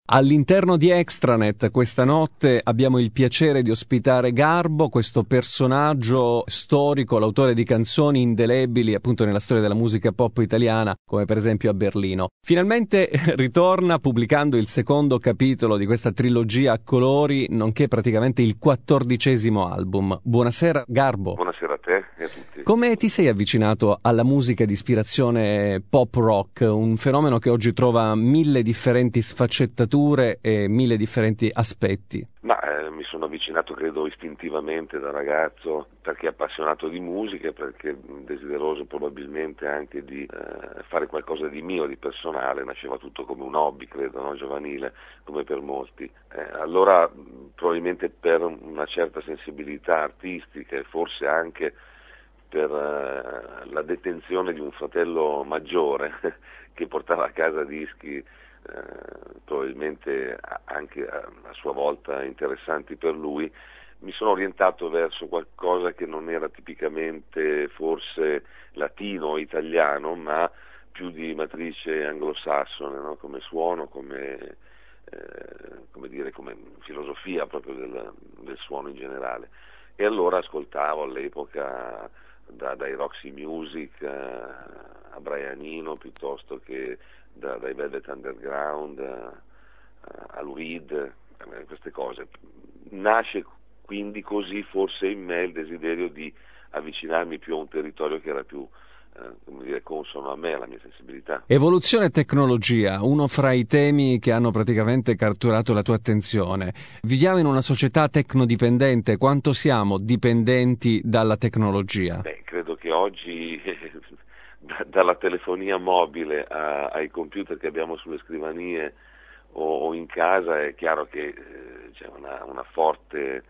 All'interno di Extranet questa notte abbiamo il piacere di ospitare Garbo, questo personaggio storico, l'autore di canzoni indelebili appunto nella storia della musica pop italiana, come per esempio a Berlino. Finalmente ritorna pubblicando il secondo capitolo di questa trilogia a colori, nonché praticamente il 14° album. Buonasera Garbo. Buonasera a te e a tutti. Come ti sei avvicinato alla musica di ispirazione pop rock, un fenomeno che oggi trova 1000 differenti sfaccettature e 1000 differenti aspetti? Mi sono avvicinato credo istintivamente da ragazzo perché appassionato di musica e perché desideroso probabilmente anche di fare qualcosa di mio, di personale. Nasceva tutto come un hobby, credo, no? Giovanile, come per molti. Allora probabilmente per una certa sensibilità artistica e forse anche per la detenzione di un fratello maggiore che portava a casa dischi probabilmente anche a sua volta interessanti per lui, mi sono orientato verso qualcosa che non era tipicamente forse latino o italiano, ma più di matrice anglosassone, no? Come suono, come filosofia proprio del suono in generale. E allora ascoltavo all'epoca dai Roxy Music a Brian Eno, piuttosto che dai Velvet Underground a Lou Reed, queste cose. Nasce quindi così forse in me il desiderio di avvicinarmi più a un territorio che era più consono a me, alla mia sensibilità. Evoluzione e tecnologia, uno fra i temi che hanno praticamente catturato la tua attenzione. Viviamo in una società tecnodipendente, quanto siamo dipendenti dalla tecnologia? Credo che oggi dalla telefonia mobile ai computer che abbiamo sulle scrivanie o in casa è chiaro che c'è una forte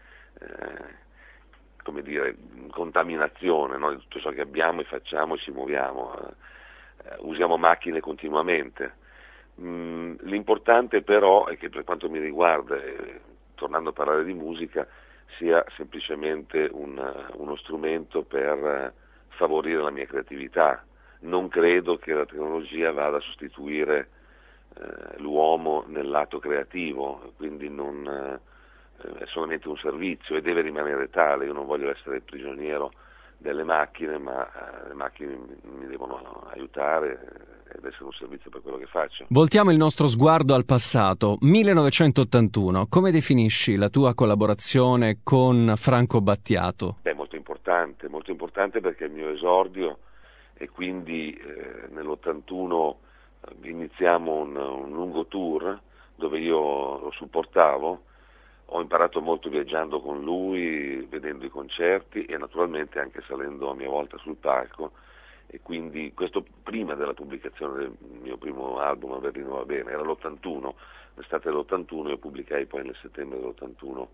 contaminazione, no? Di tutto ciò che abbiamo e facciamo e ci muoviamo. Usiamo macchine continuamente. L'importante però è che per quanto mi riguarda, tornando a parlare di musica, sia semplicemente uno strumento per favorire la mia creatività. Non credo che la tecnologia vada a sostituire l'uomo nel lato creativo, quindi è solamente un servizio e deve rimanere tale. Io non voglio essere prigioniero delle macchine, ma le macchine mi devono aiutare ed essere un servizio per quello che faccio. Voltiamo il nostro sguardo al passato. 1981, come definisci la tua collaborazione con Franco Battiato? Molto importante perché è il mio esordio e quindi nell'81 iniziamo un lungo tour dove io lo supportavo. Ho imparato molto viaggiando con lui, vedendo i concerti e naturalmente anche salendo a mia volta sul palco, e quindi questo prima della pubblicazione del mio primo album A Berlino va bene, era l'81, l'estate dell'81, io pubblicai poi nel settembre dell'81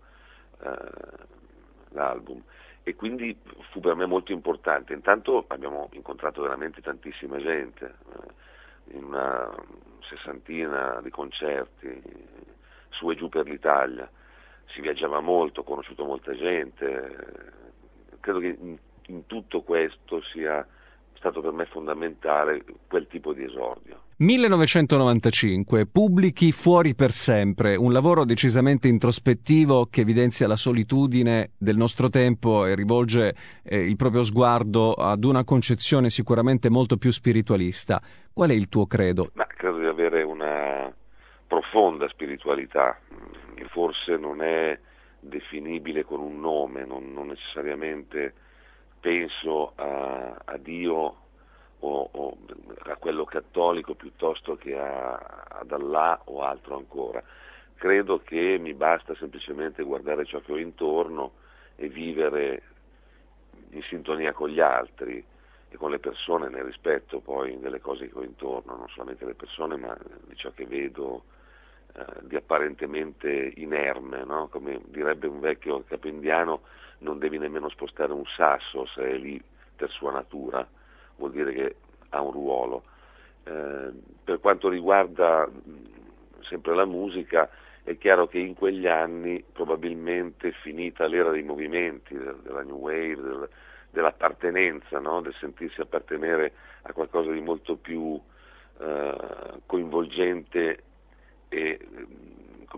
l'album, e quindi fu per me molto importante. Intanto abbiamo incontrato veramente tantissima gente, in una 60ina di concerti su e giù per l'Italia. Si viaggiava molto, ho conosciuto molta gente, credo che in tutto questo sia stato per me fondamentale quel tipo di esordio. 1995, pubblichi Fuori per sempre, un lavoro decisamente introspettivo che evidenzia la solitudine del nostro tempo e rivolge il proprio sguardo ad una concezione sicuramente molto più spiritualista. Qual è il tuo credo? Credo di avere una profonda spiritualità, che forse non è definibile con un nome, non necessariamente penso a Dio o a quello cattolico piuttosto che ad Allah o altro ancora. Credo che mi basta semplicemente guardare ciò che ho intorno e vivere in sintonia con gli altri e con le persone, nel rispetto poi delle cose che ho intorno, non solamente le persone ma di ciò che vedo di apparentemente inerme, no? Come direbbe un vecchio capindiano, non devi nemmeno spostare un sasso se è lì per sua natura, vuol dire che ha un ruolo. Per quanto riguarda sempre la musica, è chiaro che in quegli anni, probabilmente finita l'era dei movimenti, della New Wave, dell'appartenenza, no? Del sentirsi appartenere a qualcosa di molto più coinvolgente e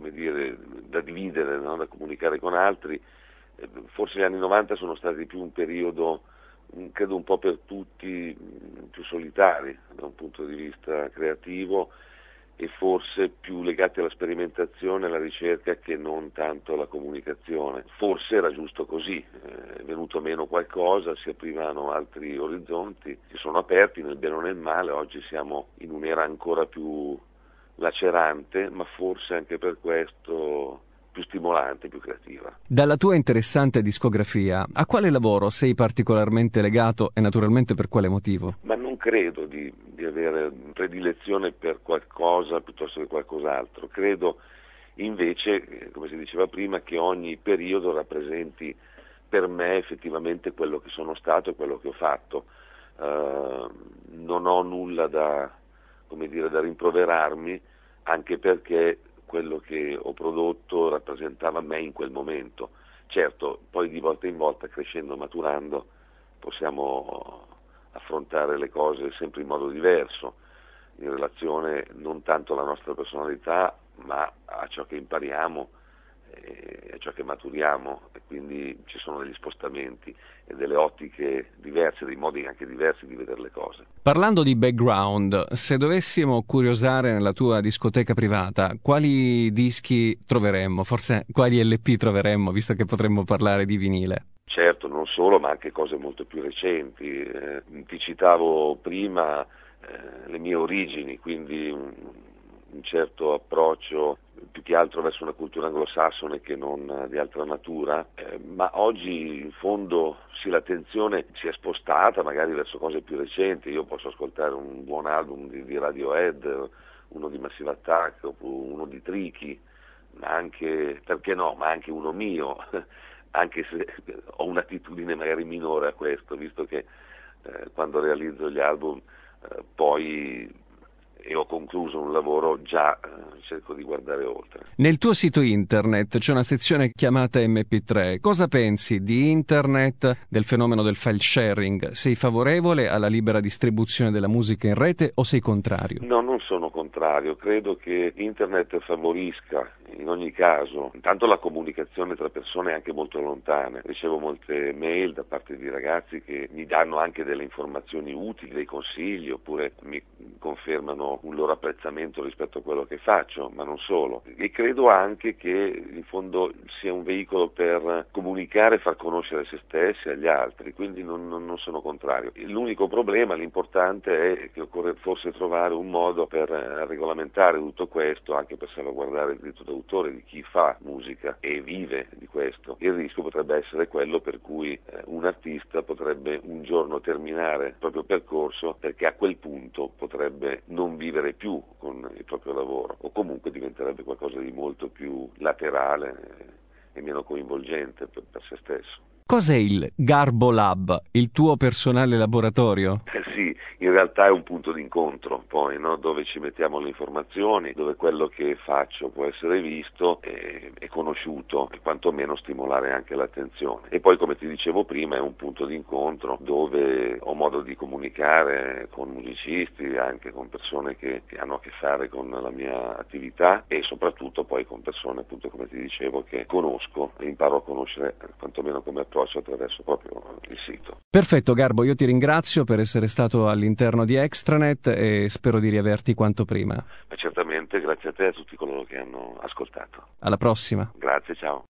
come dire, da dividere, no? Da comunicare con altri. Forse gli anni 90 sono stati più un periodo, credo un po' per tutti, più solitari da un punto di vista creativo e forse più legati alla sperimentazione, alla ricerca che non tanto alla comunicazione. Forse era giusto così, è venuto meno qualcosa, si aprivano altri orizzonti, si sono aperti nel bene o nel male, oggi siamo in un'era ancora più lacerante, ma forse anche per questo più stimolante, più creativa. Dalla tua interessante discografia, a quale lavoro sei particolarmente legato e naturalmente per quale motivo? Ma non credo di avere predilezione per qualcosa piuttosto che qualcos'altro. Credo invece, come si diceva prima, che ogni periodo rappresenti per me effettivamente quello che sono stato e quello che ho fatto. Non ho nulla da rimproverarmi, anche perché quello che ho prodotto rappresentava me in quel momento. Certo, poi di volta in volta, crescendo, maturando, possiamo affrontare le cose sempre in modo diverso, in relazione non tanto alla nostra personalità, ma a ciò che impariamo e a ciò che maturiamo, e quindi ci sono degli spostamenti e delle ottiche diverse, dei modi anche diversi di vedere le cose. Parlando di background, se dovessimo curiosare nella tua discoteca privata, quali dischi troveremmo? Forse quali LP troveremmo, visto che potremmo parlare di vinile? Certo, non solo, ma anche cose molto più recenti. Ti citavo prima le mie origini, quindi un certo approccio più che altro verso una cultura anglosassone che non di altra natura, ma oggi in fondo sì, l'attenzione si è spostata magari verso cose più recenti. Io posso ascoltare un buon album di Radiohead, uno di Massive Attack, uno di Tricky, ma anche, perché no, ma anche uno mio, anche se ho un'attitudine magari minore a questo, visto che quando realizzo gli album poi e ho concluso un lavoro, già cerco di guardare oltre. Nel tuo sito internet c'è una sezione chiamata MP3. Cosa pensi di internet, del fenomeno del file sharing? Sei favorevole alla libera distribuzione della musica in rete o sei contrario? No, non sono contrario. Credo che internet favorisca in ogni caso intanto la comunicazione tra persone anche molto lontane. Ricevo molte mail da parte di ragazzi che mi danno anche delle informazioni utili, dei consigli, oppure mi confermano un loro apprezzamento rispetto a quello che faccio, ma non solo. E credo anche che in fondo sia un veicolo per comunicare e far conoscere se stessi agli altri, quindi non sono contrario. L'unico problema, l'importante è che occorre forse trovare un modo per regolamentare tutto questo, anche per salvaguardare il diritto d'autore di chi fa musica e vive di questo. Il rischio potrebbe essere quello per cui un artista potrebbe un giorno terminare il proprio percorso, perché a quel punto potrebbe non vivere più con il proprio lavoro, o comunque diventerebbe qualcosa di molto più laterale e meno coinvolgente per se stesso. Cos'è il Garbo Lab, il tuo personale laboratorio? Sì, in realtà è un punto d'incontro poi, no? Dove ci mettiamo le informazioni, dove quello che faccio può essere visto e conosciuto e quantomeno stimolare anche l'attenzione. E poi, come ti dicevo prima, è un punto d'incontro dove ho modo di comunicare con musicisti, anche con persone che hanno a che fare con la mia attività e soprattutto poi con persone, appunto, come ti dicevo, che conosco e imparo a conoscere quantomeno come approccio attraverso proprio il sito. Perfetto Garbo, io ti ringrazio per essere stato all'interno di Extranet e spero di riaverti quanto prima. Ma certamente, grazie a te e a tutti coloro che hanno ascoltato. Alla prossima. Grazie, ciao.